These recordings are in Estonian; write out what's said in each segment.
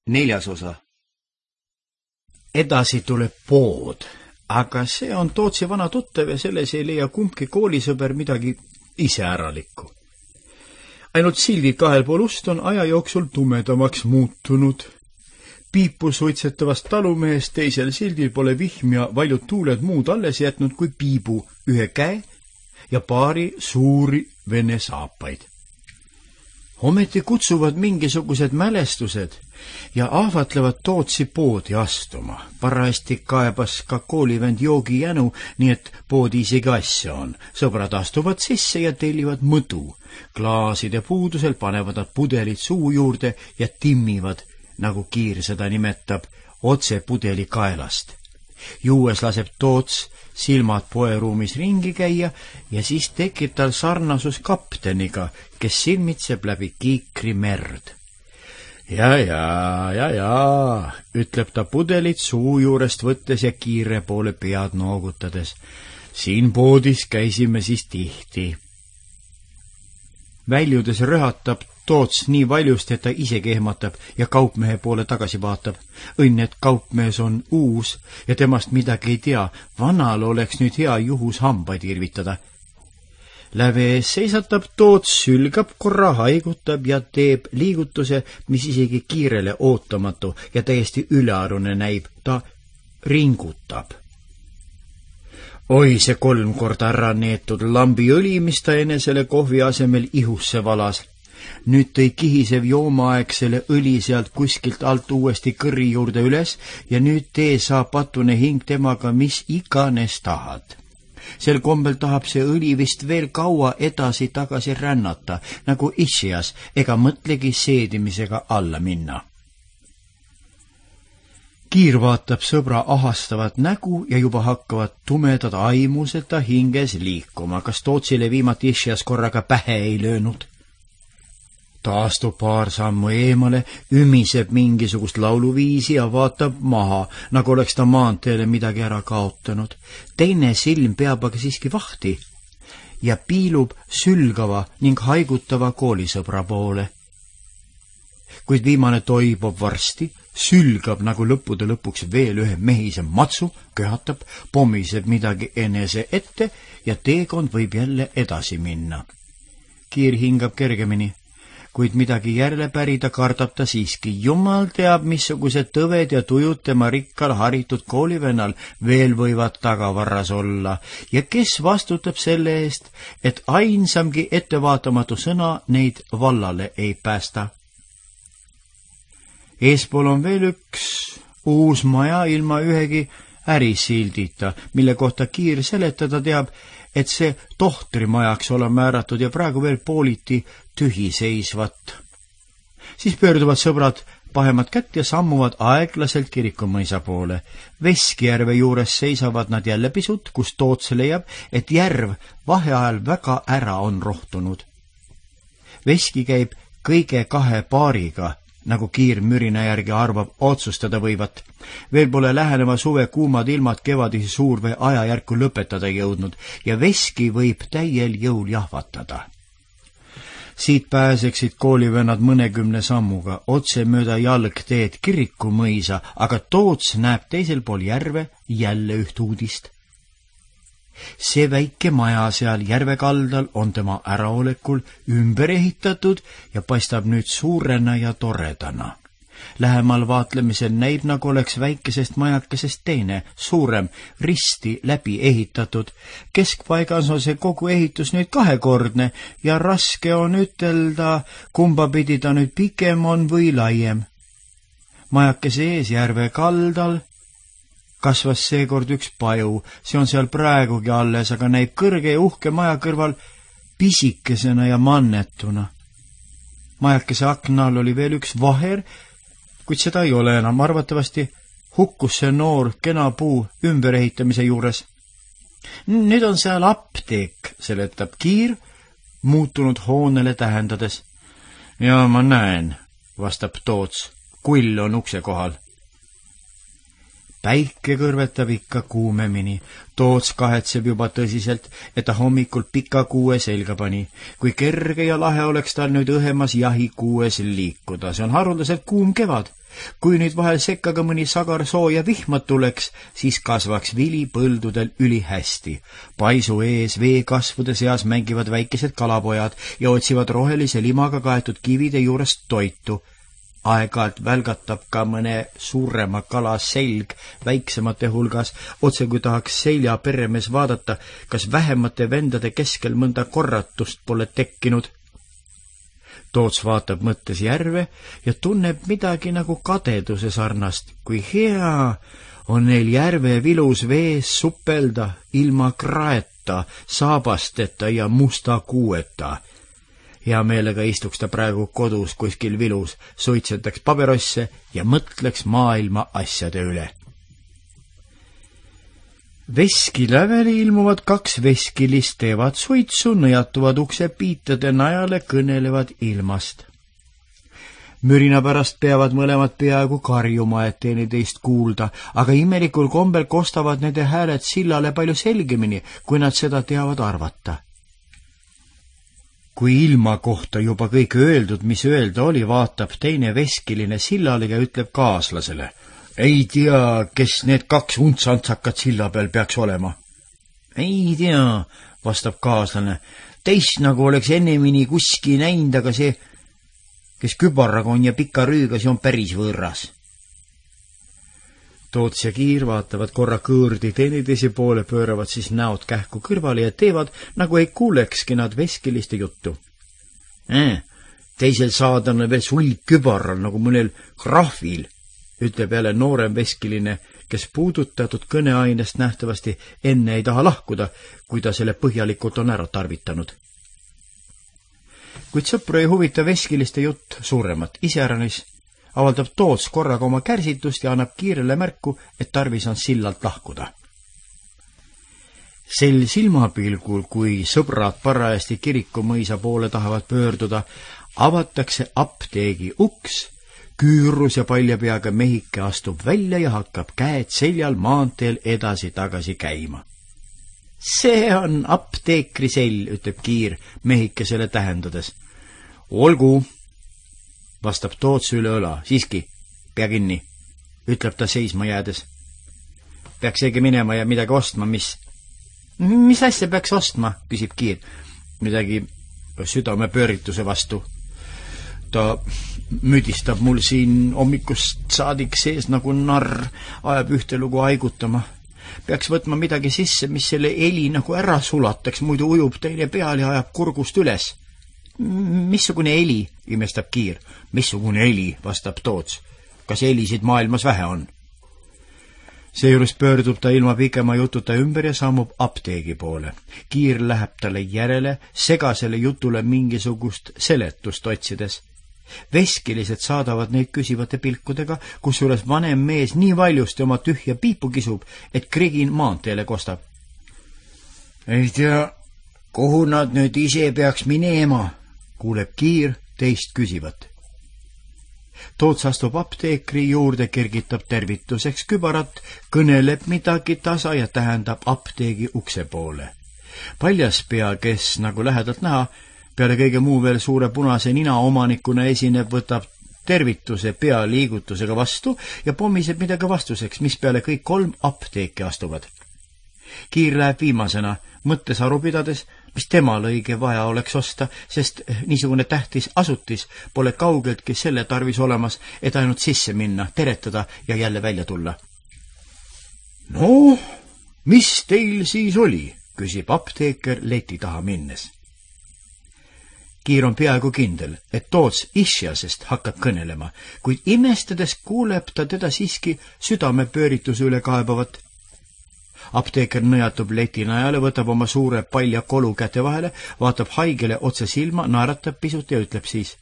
4. osa. Edasi tuleb pood, aga see on Tootsi vana tuttav ja selles ei leia kumbki koolisõber midagi iseäralikku. Ainult sildid kahel pool ust on aja jooksul tumedamaks muutunud. Piipu suitsetavast talumehest teisel sildil pole vihm ja valjud tuuled muud alles jätnud kui piibu, ühe käe ja paari suuri vene saapaid. Ometi kutsuvad mingisugused mälestused ja ahvatlevad Tootsi poodi astuma. Parajasti kaebas ka koolivend joogi jänu, nii et poodi isegi asja on. Sõbrad astuvad sisse ja tellivad mõdu. Klaaside puudusel panevad nad pudelid suu juurde ja timmivad, nagu Kiir seda nimetab, otse pudeli kaelast. Juues laseb Toots silmad poeruumis ringi käia ja siis tekib tal sarnasus kapteniga, kes silmitseb läbi kiikri merd. Ja, ütleb ta pudelit suu juurest võttes ja Kiire poole pead noogutades. Siin poodis käisime siis tihti. Väljudes röhatab Toots nii valjust, et ta isegi ehmatab ja kaupmehe poole tagasi vaatab. Õnn, et kaupmees on uus ja temast midagi ei tea. Vanal oleks nüüd hea juhus hambaid irvitada. Läve ees seisatab Toots, sülgab, korra haigutab ja teeb liigutuse, mis isegi Kiirele ootamatu ja täiesti ülearune näib. Ta ringutab. Oi, see 3 korda ära neetud lambiõli, mis ta enesele kohvi asemel ihusse valas. Nüüd tõi kihisev joomaaeg selle õli sealt kuskilt alt uuesti kõrri juurde üles ja nüüd tee saa patune hing temaga mis iganes tahad. Sel kombel tahab see õli vist veel kaua edasi tagasi rännata, nagu Ishias, ega mõtlegi seedimisega alla minna. Kiir vaatab sõbra ahastavat nägu ja juba hakkavad tumedad aimused ta hinges liikuma. Kas Tootsile viimati Ishias korraga pähe ei löönud? Ta astub paar sammu eemale, ümiseb mingisugust lauluviisi ja vaatab maha, nagu oleks ta maanteele midagi ära kaotanud. Teine silm peab aga siiski vahti ja piilub sülgava ning haigutava koolisõbra poole. Kuid viimane toibub varsti, sülgab nagu lõppude lõpuks veel ühe mehise matsu, köhatab, pomiseb midagi enese ette ja teekond võib jälle edasi minna. Kiir hingab kergemini. Kuid midagi järele pärida kardab ta siiski. Jumal teab, missugused tõved ja tujud tema rikkal haritud koolivennal veel võivad tagavarras olla ja kes vastutab selle eest, et ainsamgi ettevaatamatu sõna neid vallale ei päästa. Eespool on veel üks uus maja ilma ühegi ärisildita, mille kohta Kiir seletada teab, et see tohtrimajaks ole määratud ja praegu veel pooliti tühiseisvat. Siis pöörduvad sõbrad pahemat kätt ja sammuvad aeglaselt kirikumõisa poole. Veskjärve juures seisavad nad jälle pisut, kus Toots leiab, et järv vaheajal väga ära on rohtunud. Veski käib kõige 2 paariga, nagu Kiir mürina järgi arvab, otsustada võivat. Veel pole läheneva suve kuumad ilmad kevadisi suurvee ajajärku lõpetada jõudnud ja veski võib täiel jõul jahvatada. Siit pääseksid koolivennad mõnekümne sammuga, otse mööda jalgteed kirikumõisa, aga Toots näeb teisel pool järve jälle üht uudist. See väike maja seal järve kaldal on tema äraolekul ümber ehitatud ja paistab nüüd suurena ja toredana. Lähemal vaatlemisel näib, nagu oleks väikesest majakesest teine, suurem, risti läbi ehitatud. Keskpaigas on see kogu ehitus nüüd 2-kordne ja raske on ütelda, kumba pidi ta nüüd pikem on või laiem. Majakese ees järve kaldal kasvas seekord üks paju, see on seal praegugi alles, aga näib kõrge ja uhke maja kõrval pisikesena ja mannetuna. Majakese akna all oli veel üks vaher, kuid seda ei ole enam, arvatavasti hukkus see noor kena puu ümberehitamise juures. Nüüd on seal apteek, seletab Kiir, muutunud hoonele tähendades. Ja ma näen, vastab Toots, kull on ukse kohal. Päike kõrvetab ikka kuumemini. Toots kahetseb juba tõsiselt, et ta hommikul pika kuue selga pani. Kui kerge ja lahe oleks tal nüüd õhemas jahikuues liikuda. See on haruldaselt kuum kevad. Kui nüüd vahel sekka ka mõni sagar sooja vihmad tuleks, siis kasvaks vili põldudel ülihästi. Paisu ees veekasvude seas mängivad väikesed kalapojad ja otsivad rohelise limaga kaetud kivide juurest toitu. Aeg-ajalt välgatab ka mõne suurema kala selg väiksemate hulgas, otse kui tahaks selja peremees vaadata, kas vähemate vendade keskel mõnda korratust pole tekkinud. Toots vaatab mõttes järve ja tunneb midagi nagu kadeduse sarnast, kui hea on neil järve vilus vees supelda ilma kraeta, saabasteta ja musta kuueta. Hea meelega istuks ta praegu kodus kuskil vilus, suitsetaks paberosse ja mõtleks maailma asjade üle. Veskilävele ilmuvad 2 veskilist, teevad suitsu, nõjatuvad uksepiitade najale, kõnelevad ilmast. Mürina pärast peavad mõlemad peaaegu karjuma, et teineteist kuulda, aga imelikul kombel kostavad nende hääled sillale palju selgemini, kui nad seda teavad arvata. Kui ilma kohta juba kõik öeldud, mis öelda oli, vaatab teine veskiline sillale ja ütleb kaaslasele: ei tea, kes need 2 untsantsakat silla peal peaks olema. Ei tea, vastab kaaslane. Teist nagu oleks ennemini kuski näinud, aga see, kes kübaraga on ja pika rüüga, see on päris võõras. Toots ja Kiir vaatavad korra kõõrdi teineteise poole, pööravad siis näod kähku kõrvale ja teevad, nagu ei kuulekski nad veskiliste juttu. Teisel saadana veel sulg kübaral, nagu mõnel krahvil, ütleb jälle noorem veskiline, kes puudutatud kõneainest nähtavasti enne ei taha lahkuda, kui ta selle põhjalikult on ära tarvitanud. Kuid sõpru ei huvita veskiliste jutt suuremat, iseäranis avaldab Toots korraga oma kärsitust ja annab Kiirele märku, et tarvis on sillalt lahkuda. Sel silmapilgul, kui sõbrad parajasti kirikumõisa poole tahavad pöörduda, avatakse apteegi uks, küürus ja palja peaga mehike astub välja ja hakkab käed seljal maanteel edasi-tagasi käima. See on apteekri sell, ütleb Kiir mehikesele tähendades. Olgu, vastab Toots üle õla. Siiski, pea kinni, ütleb ta seisma jäädes. Peaks eegi minema ja midagi ostma, mis asja peaks ostma, küsib Kiir. Midagi südamepöörituse vastu. Ta müdistab mul siin hommikust saadik sees nagu narr, ajab ühte lugu haigutama. Peaks võtma midagi sisse, mis selle heli nagu ära sulataks, muidu ujub teine peal ja ajab kurgust üles. Missugune heli, imestab Kiir. Missugune heli, vastab Toots. Kas helisid maailmas vähe on? Seejuures pöördub ta ilma pikema jututa ümber ja sammub apteegi poole. Kiir läheb talle järele, segasele jutule mingisugust seletust otsides. Veskilised saadavad neid küsivate pilkudega, kusjuures vanem mees nii valjusti oma tühja piipu kisub, et krigin maanteele kostab. Ei tea, kuhu nad nüüd ise peaks minema, kuuleb Kiir teist küsivat. Toots astub apteekri juurde, kergitab tervituseks kübarat, kõneleb midagi tasa ja tähendab apteegi ukse poole. Paljaspea, kes nagu lähedalt näha, peale kõige muu veel suure punase nina omanikuna esineb, võtab tervituse pealiigutusega vastu ja pommiseb midagi vastuseks, mis peale kõik 3 apteeki astuvad. Kiir läheb viimasena, mõttes aru pidades, mis temal õige vaja oleks osta, sest niisugune tähtis asutis pole kaugeltki selle tarvis olemas, et ainult sisse minna, teretada ja jälle välja tulla. No, mis teil siis oli, küsib apteeker leti taha minnes. Kiir on peaaegu kindel, et Toots isjasest hakkab kõnelema, kuid imestades kuuleb ta teda siiski südamepöörituse üle kaebavat. Apteeker nõjatub leti najale, võtab oma suure palja kolu käte vahele, vaatab haigele otse silma, naeratab pisut ja ütleb siis: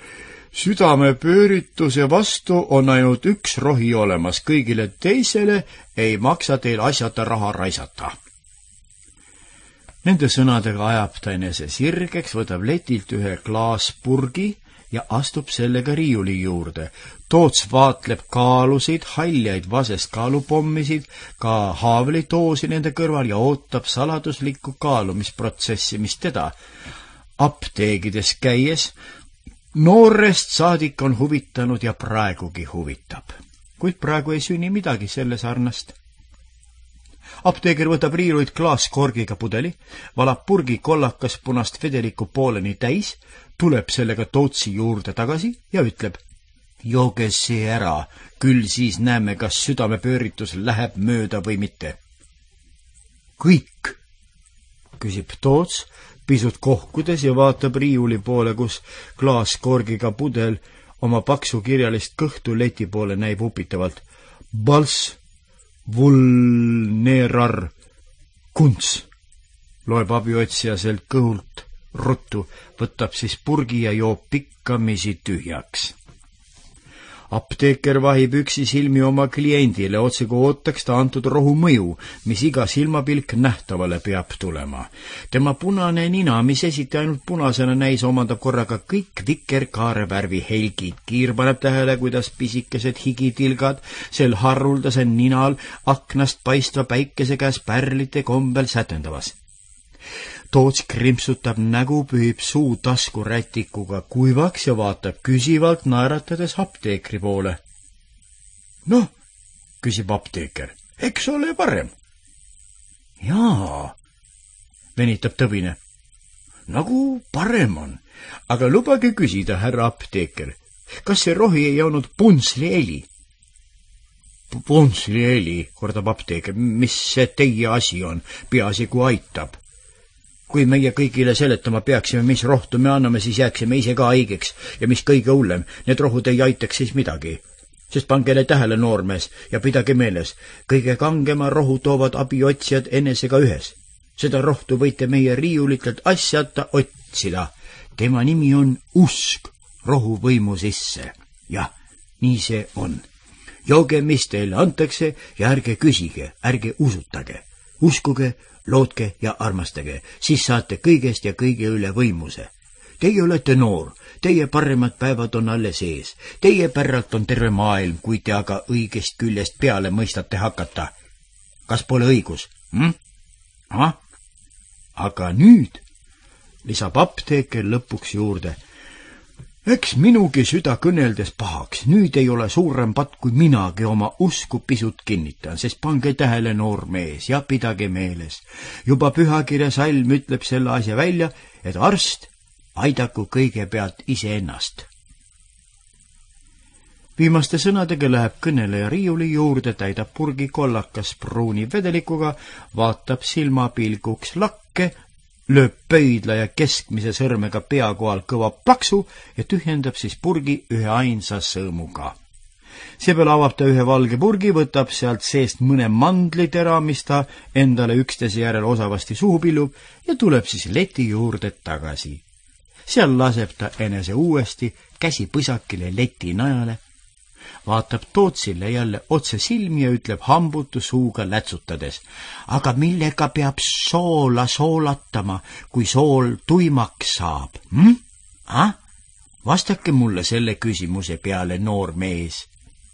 südamepöörituse vastu on ainult üks rohi olemas, kõigile teisele ei maksa teil asjata raha raisata. Nende sõnadega ajab ta enese sirgeks, võtab letilt ühe klaaspurgi ja astub sellega riiuli juurde. Toots vaatleb kaalusid, haljaid vasest kaalupommisid, ka haavlitoosi nende kõrval ja ootab saladuslikku kaalumisprotsessi, mis teda apteegides käies Noorest saadik on huvitanud ja praegugi huvitab, kuid praegu ei sünni midagi selle sarnast. Apteeker võtab riiulilt klaaskorgiga pudeli, valab purgi kollakas punast vedelikku pooleni täis, tuleb sellega Tootsi juurde tagasi ja ütleb: jooge see ära, küll siis näeme, kas südamepööritus läheb mööda või mitte. Kõik, küsib Toots, pisut kohkudes ja vaatab riiuli poole, kus klaaskorgiga pudel oma paksu kirjalist kõhtu leti poole näib upitavalt. Bals vulnerar kunts, loeb abiotsija sealt kõhult ruttu, võtab siis purgi ja joob pikkamisi tühjaks. Apteeker vahib üksi silmi oma kliendile, otsekui ootaks ta antud rohu mõju, mis iga silmapilk nähtavale peab tulema. Tema punane nina, mis esiti ainult punasena näis, omandab korraga kõik vikerkaarevärvi helgid. Kiir paneb tähele, kuidas pisikesed higitilgad sel haruldase ninal aknast paistva päikese käes pärlite kombel sätendavas. Toots krimpsutab nägu, pühib suu taskurätikuga kuivaks ja vaatab küsivalt naeratades apteekri poole. Noh, küsib apteeker, eks ole parem? Jaa, venitab tõbine. Nagu parem on, aga lubage küsida, härra apteeker, kas see rohi ei olnud puntslieli? Puntslieli, kordab apteeker, mis see teie asi on, peaasi kui aitab. Kui meie kõigile seletama peaksime, mis rohtu me anname, siis jääksime ise ka haigeks ja mis kõige hullem, need rohud ei aitaks siis midagi. Sest pangele tähele, noormees, ja pidage meeles, kõige kangema rohu toovad abiotsijad enesega ühes. Seda rohtu võite meie riiulitelt asjata otsida. Tema nimi on usk rohu võimu sisse. Jah, nii see on. Jooge, mis teile antakse ja ärge küsige, ärge usutage. Uskuge, lootke ja armastage, siis saate kõigest ja kõige üle võimuse. Teie olete noor, teie paremad päevad on alles ees. Teie päralt on terve maailm, kui te aga õigest küljest peale mõistate hakata. Kas pole õigus? Aga nüüd, lisab apteeker lõpuks juurde, eks minugi süda kõneldes pahaks, nüüd ei ole suurem patt, kui minagi oma usku pisut kinnitan, sest pange tähele, noor mees, ja pidage meeles. Juba pühakirja salm ütleb selle asja välja, et arst aidaku kõigepealt iseennast. Viimaste sõnadega läheb kõneleja riiuli juurde, täidab purgi kollakas pruuni vedelikuga, vaatab silmapilguks lakke, lööb pöidla ja keskmise sõrmega pea kohal kõva plaksu ja tühjendab siis purgi ühe ainsa sõõmuga. Seepeale avab ta ühe valge purgi, võtab sealt seest mõne mandlitera, mis ta endale üksteise järel osavasti suhu pillub ja tuleb siis leti juurde tagasi. Seal laseb ta enese uuesti käsi põsakile leti najale, vaatab Tootsile jälle otse silmi ja ütleb hambutu suuga lätsutades, aga millega peab soola soolatama, kui sool tuimaks saab? Vastake mulle selle küsimuse peale, noor mees.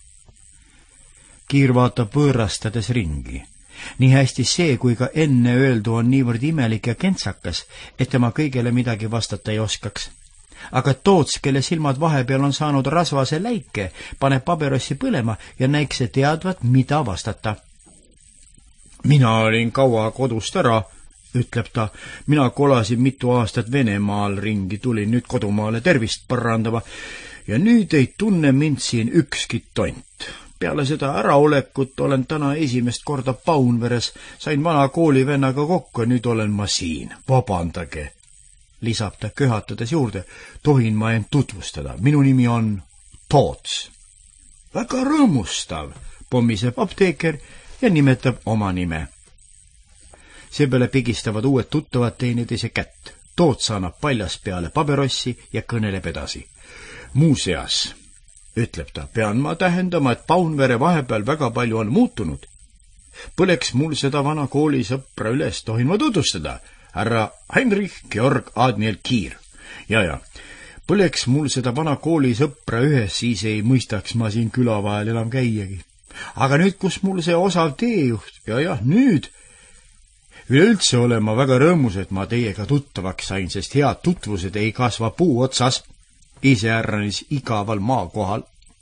Kiir vaatab võõrastades ringi. Nii hästi see, kui ka enne öeldu on niivõrd imelik ja kentsakas, et tema kõigele midagi vastata ei oskaks. Aga Toots, kelle silmad vahepeal on saanud rasvase läike, paneb paberossi põlema ja näikse teadvat, mida vastata. Mina olin kaua kodust ära, ütleb ta. Mina kolasin mitu aastat Venemaal ringi, tulin nüüd kodumaale tervist parandama ja nüüd ei tunne mind siin ükski tont. Peale seda äraolekut olen täna esimest korda Paunveres, sain vana koolivennaga kokku ja nüüd olen ma siin. Vabandage, lisab ta köhatades juurde, tohin ma end tutvustada. Minu nimi on Toots. Väga rõõmustav, pommiseb apteeker ja nimetab oma nime. Seepeale pigistavad uued tuttavad teineteise kätt. Toots annab paljas peale paberossi ja kõneleb edasi. Muuseas, ütleb ta, pean ma tähendama, et Paunvere vahepeal väga palju on muutunud. Põleks mul seda vana koolisõpra üles, tohin ma tutvustada. Härra Heinrich Georg Admiel Kiir. Ja, põleks mul seda vana koolisõpra ühes, siis ei mõistaks ma siin küla vahel enam käiagi. Aga nüüd, kus mul see osav teejuht, ja, nüüd. Üleüldse olen ma väga rõõmus, et ma teiega tuttavaks sain, sest head tutvused ei kasva puu otsas. iseäranis igaval maakohal.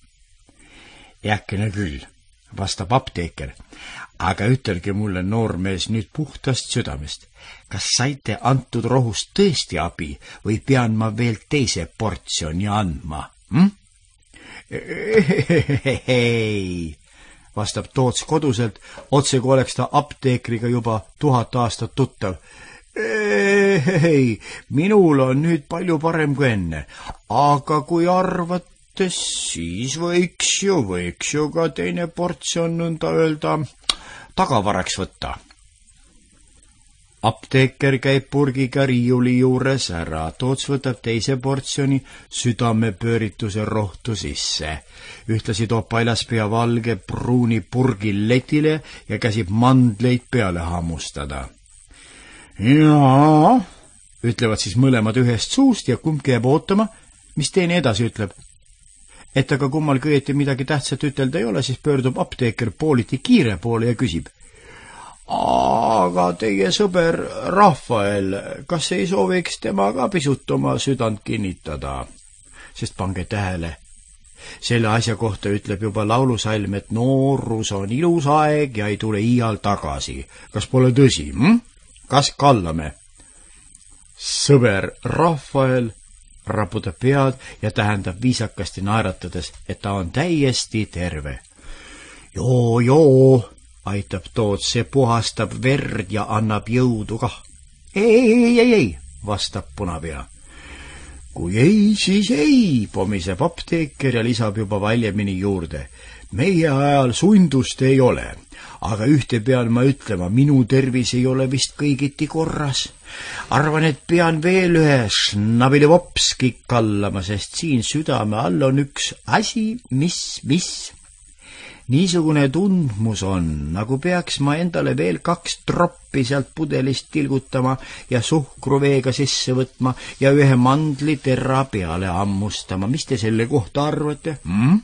Äkene küll, vastab apteeker, aga ütelge mulle, noormees, nüüd puhtast südamest. Kas saite antud rohust tõesti abi või pean ma veel teise portsjoni andma? Ei, vastab Toots koduselt, otse kui oleks ta apteekriga juba 1000 aastat tuttav. Ei, minul on nüüd palju parem kui enne, aga kui arvate, siis võiks ju ka teine portsjon nõnda öelda tagavaraks võtta. Apteeker käib purgiga riiuli juures ära, Toots võtab teise portsjoni südamepöörituse rohtu sisse. Ühtlasi toob paljaspea valge pruuni purgi letile ja käsib mandleid peale hammustada. Jaa, ütlevad siis mõlemad ühest suust ja kumbki jääb ootama, mis teine edasi ütleb. Et aga kummal kõieti midagi tähtsat ütelda ei ole, siis pöördub apteeker pooliti kiire poole ja küsib. Aga teie sõber Rafael, kas ei sooviks tema ka pisut oma südant kinnitada? Sest pange tähele, selle asja kohta ütleb juba laulusalm, et noorus on ilus aeg ja ei tule iial tagasi. Kas pole tõsi? Kas kallame? Sõber Rafael raputab pead ja tähendab viisakasti naeratades, et ta on täiesti terve. Joo, aitab Toots, see puhastab verd ja annab jõudu kah. Ei, vastab punapea. Kui ei, siis ei, pomiseb apteeker ja lisab juba valjemini juurde. Meie ajal sundust ei ole, aga ühte pean ma ütlema, minu tervis ei ole vist kõigiti korras. Arvan, et pean veel ühe snabilivopski kallama, sest siin südame all on üks asi, mis. Niisugune tundmus on, nagu peaks ma endale veel 2 troppi sealt pudelist tilgutama ja suhkruveega sisse võtma ja ühe mandli terra peale hammustama. Mis te selle kohta arvate?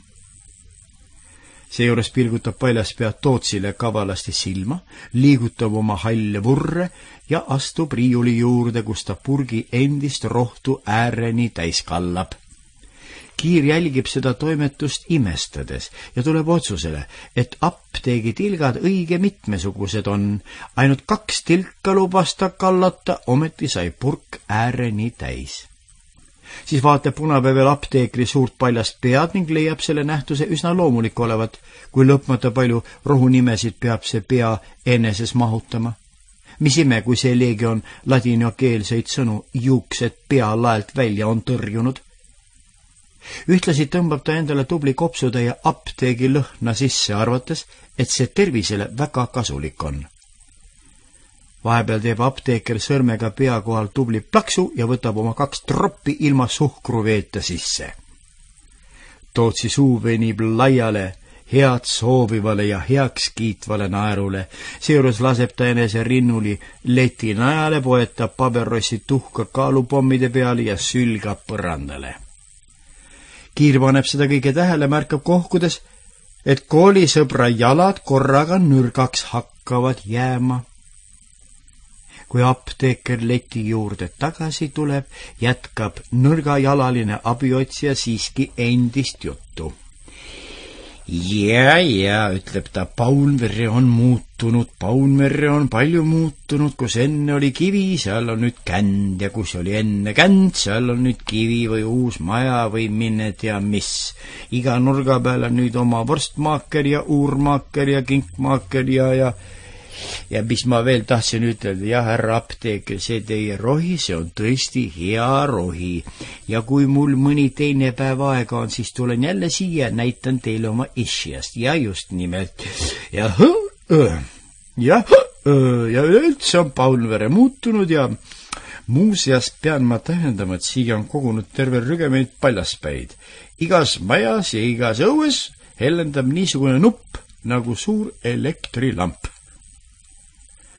Seejuures pilgutab paljaspea Tootsile kavalasti silma, liigutab oma halle vurre ja astub riiuli juurde, kus ta purgi endist rohtu ääreni täis kallab. Kiir jälgib seda toimetust imestades ja tuleb otsusele, et apteegitilgad õige mitmesugused on. Ainult 2 tilka lubas ta kallata, ometi sai purk ääreni täis. Siis vaatab punapea veel apteekri suurt paljast pead ning leiab selle nähtuse üsna loomulik olevat, kui lõpmata palju rohunimesid peab see pea eneses mahutama. Mis ime, kui see leegion ladinakeelseid sõnu juuksed pea laelt välja on tõrjunud. Ühtlasi tõmbab ta endale tubli kopsutäie apteegi lõhna sisse, arvates, et see tervisele väga kasulik on. Vahepeal teeb apteeker sõrmega pea kohal tubli plaksu ja võtab oma 2 troppi ilma suhkruveeta sisse. Tootsi suu venib laiale, head soovivale ja heaks kiitvale naerule. Seejuures laseb ta enese rinnuli leti najale, poetab paberrossi tuhka kaalupommide peale ja sülgab põrandale. Kiir paneb seda kõige tähele, märkab kohkudes, et koolisõbra jalad korraga nürgaks hakkavad jääma. Kui apteeker leti juurde tagasi tuleb, jätkab nõrgajalaline abiotsija siiski endist juttu. Ja, ütleb ta, Paunverre on muutunud, Paunverre on palju muutunud, kus enne oli kivi, seal on nüüd känd ja kus oli enne känd, seal on nüüd kivi või uus maja või minne tea mis. Iga nurga peal on nüüd oma vorstmaaker ja uurmaaker ja kinkmaaker ja mis ma veel tahtsin ütelda, jah, härra apteeker, see teie rohi, see on tõesti hea rohi. Ja kui mul mõni teine päev aega on, siis tulen jälle siia ja näitan teile oma isjast. Ja just nimelt. Ja üldse on Paunverre muutunud ja muuseas pean ma tähendama, et siia on kogunud terve rügemeid paljaspäid. Igas majas ja igas õues hellendab niisugune nupp nagu suur elektrilamp.